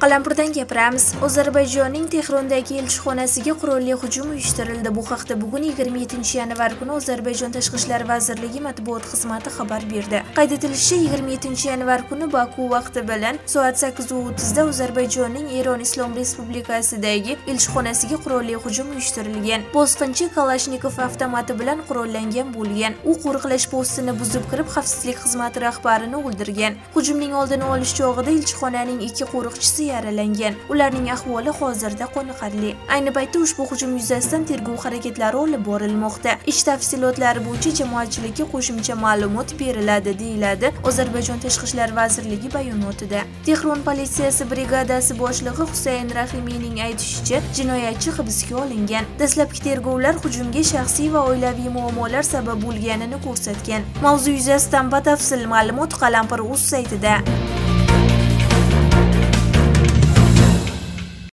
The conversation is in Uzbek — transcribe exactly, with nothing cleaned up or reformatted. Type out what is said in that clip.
Qalampirdan gapiramiz. Ozarbayjonning Tehrondagi elchixonasiga qurolli hujum uyushtirildi. Bu haqda bugun yigirma yettinchi yanvar kuni Ozarbayjon Tashqi ishlar vazirligi matbuot xizmati xabar berdi. Qayd etilishicha, yigirma yettinchi yanvar kuni Baku vaqti bilan soat sakkiz o'ttiz da Ozarbayjonning Eron Islom Respublikasidagi elchixonasiga qurolli hujum uyushtirilgan. Bosqinchi Kalashnikov avtomati bilan qurollangan bo'lgan. U qo'riqlash postini buzib kirib, xavfsizlik xizmati rahbarini o'ldirgan. Hujumning oldini olish chog'ida elchixonaning ikki qo'riqchisi yaralangan. Ularning ahvoli hozirda qoniqarli. Ayni paytda ushbu hujum yuzasidan tergov harakatlari olib borilmoqda. Ish tafsilotlari bo'yicha jamoatchilikka qo'shimcha ma'lumot beriladi, deyiladi Ozarbayjon Tashqi ishlar vazirligi bayonotida. Tehron politsiyasi brigadasi boshlig'i Husayn Rahimiyning aytishicha, jinoyatchi hibsga olingan. Dastlabki tergovlar hujumga shaxsiy va oilaviy muammolar sabab bo'lganini ko'rsatgan. Mavzu yuzasidan batafsil ma'lumot Qalampir.uz saytida.